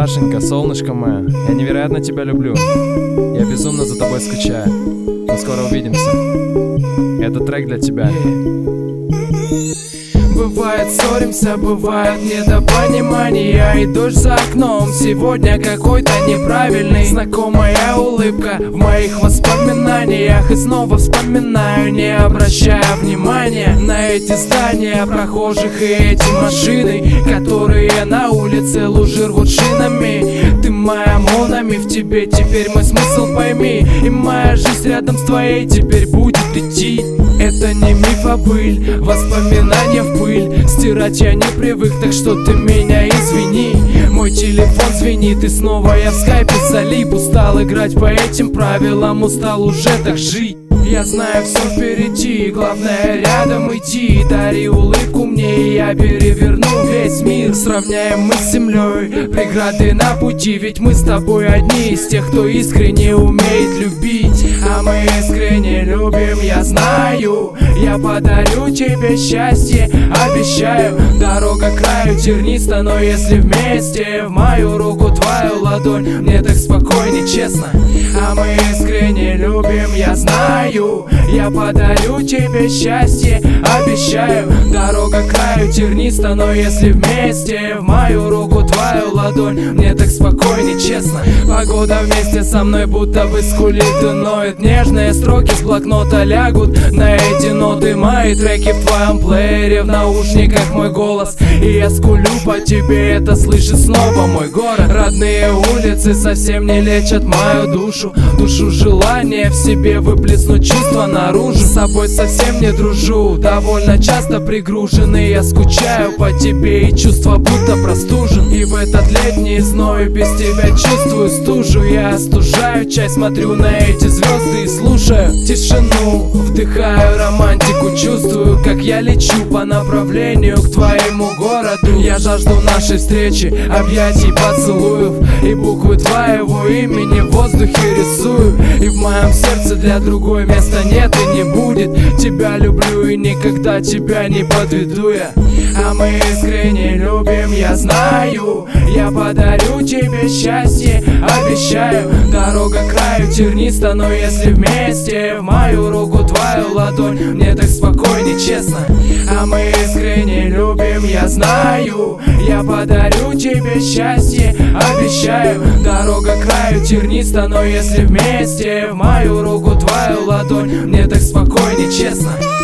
Дашенька, солнышко мое, я невероятно тебя люблю. Я безумно за тобой скучаю. Мы скоро увидимся. Это трек для тебя. Бывает, ссоримся, бывает недопонимание, и дождь за окном сегодня какой-то неправильный. Знакомая улыбка в моих воспоминаниях, и снова вспоминаю, не обращая внимания на эти здания, прохожих и эти машины, которые на улице лужи рвут шинами. Ты моя молнами, в тебе теперь мой смысл пойми, и моя жизнь рядом с твоей теперь будет идти. Это не миф, а быль, воспоминания в пыль. Стирать я не привык, так что ты меня извини. Мой телефон звенит, и снова я в скайпе залип. Устал играть по этим правилам, устал уже так жить. Я знаю, все впереди, главное рядом идти. Дари улыбку мне, и я переверну весь мир. Сравняем мы с землей преграды на пути, ведь мы с тобой одни из тех, кто искренне умеет любить. А мы искренне любим, я знаю. Я подарю тебе счастье, обещаю. Дорога к краю терниста, но если вместе в мою руку твою ладонь, мне так спокойней, честно. А мы искренне любим, я знаю. Я подарю тебе счастье, обещаю. Дорога к краю терниста, но если вместе в мою руку твою ладонь, мне так спокойней, честно. Погода вместе со мной будто бы скулит и ноет. Нежные строки с блокнота лягут на эти ноты. Мои треки в твоем плеере, в наушниках мой голос, и я скулю по тебе, это слышит снова мой город. Родные улицы совсем не лечат мою душу. Душу желания в себе выплеснуть чувства наружу. С собой совсем не дружу, довольно часто пригруженный. Я скучаю по тебе, и чувства будто простужен. И в этот летний зной без тебя чувствую стужу. Я остужаю чай, смотрю на эти звезды и слушаю тишину. Вдыхаю романтику, чувствую, как я лечу по направлению к твоему городу. Я жажду нашей встречи, объятий, поцелуев, и буквы твоего имени в воздухе рисую. И в моем сердце для другой места нет и не будет. Тебя люблю и никогда тебя не подведу я. А мы искренне любим, я знаю. Я подарю тебе счастье, обещаю. Дорога к краю терниста, но если вместе в мою руку твою ладонь, мне так спокойней, честно. А мы искренне любим, я знаю. Я подарю тебе счастье, обещаю. Дорога к краю терниста, но если вместе в мою руку твою ладонь, мне так спокойней, честно.